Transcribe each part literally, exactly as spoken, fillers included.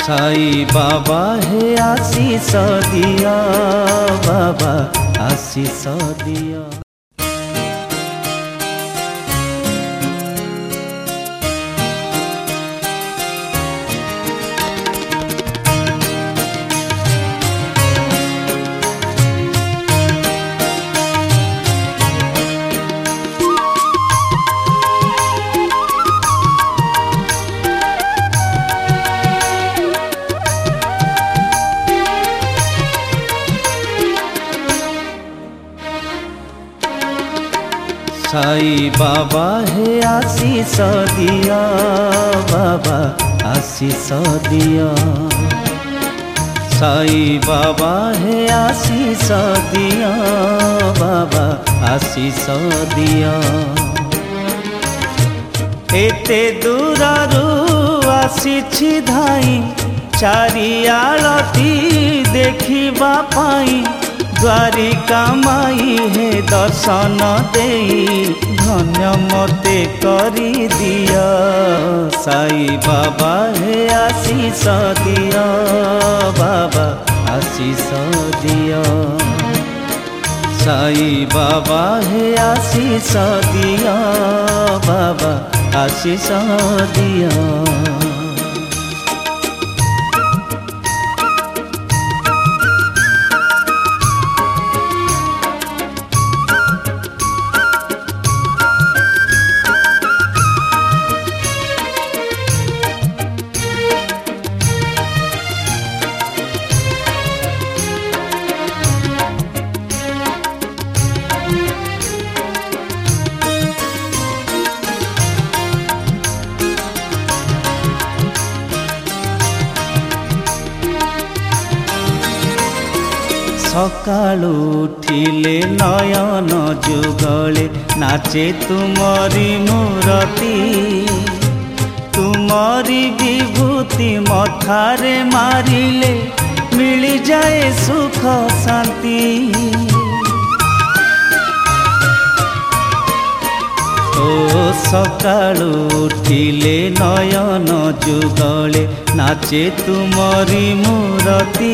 साई बाबा हे आशीष दिया, बाबा आशीष दिया। साई बाबा हे आशीष दिया, बाबा आशीष दिया। साई बाबा हे आशीष दिया, बाबा आशीष दिया। एते दूररू आसीछि धाई, चारिआळती देखिबा पाई। द्वारिका माई हे दर्शन देई, धन्य मते करी दिया। साई बाबा हे आशीष दिया, बाबा आशीष दिया। साई बाबा हे आशीष दिया, बाबा आशीष दिया। सकाळु उठिले नयन जुगले, नाचे तुमरी मूरती। तुमरी विभूति मथारे मारिले, मिली जाए सुख शांति। ओ सकाळु उठिले नयन जुगले, नाचे तुमरी मूरती।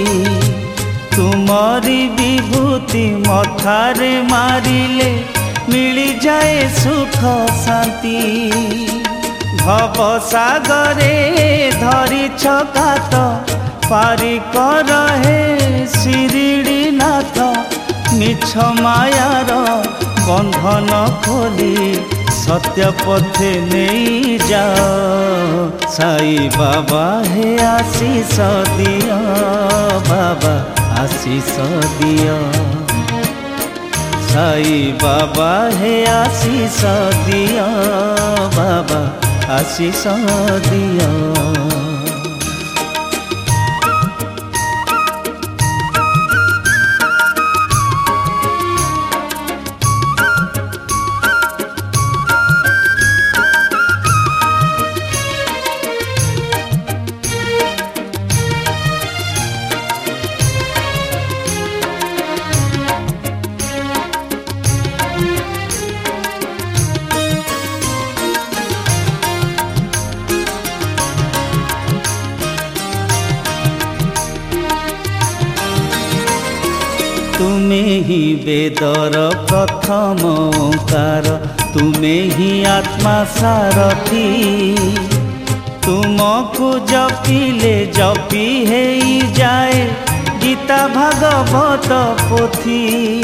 तुमरी विभूति मथारे मारिले, मिली जाए सुख शांति। भव सागरे धरी छकात, पारी कर हे शिरिडी नाथ। मिछ मायार बंधन खोली, सत्य पथे नहीं जाओ। साई बाबा हे आशीष दिया, बाबा आशीष दिया। साई बाबा हे आशीष दिया, बाबा आशीष दिया। तुम्हें ही वेदर प्रथम ओंकार, तुम्हें ही आत्मा सारथी। तुमको जपिले जपी है जाए, गीता भागवत पोथी।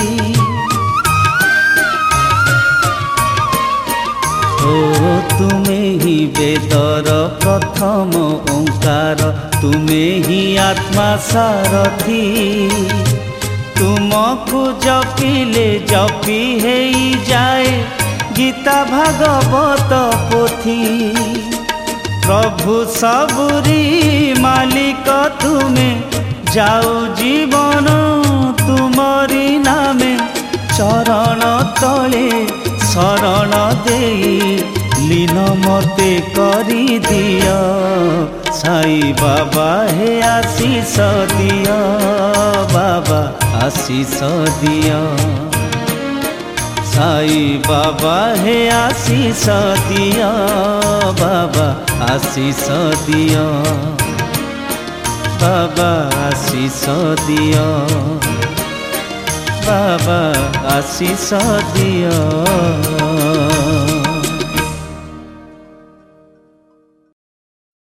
ओ तुम्हें ही वेदर प्रथम ओंकार, तुम्हें ही आत्मा सारथी। तुमको जपिले जपी है जाए, गीता भागवत पोथी। प्रभु सबुरी मालिक तुमे, जाऊ जीवन तुमरी नामे। चरण तले शरण देई, लीन मते करी दिया। साई बाबा हे आशीष दिया, बाबा आशीष दिया। साई बाबा हे आशीष दिया, बाबा आशीष दिया। बाबा आशीष दियो बाबा आशीष दियो।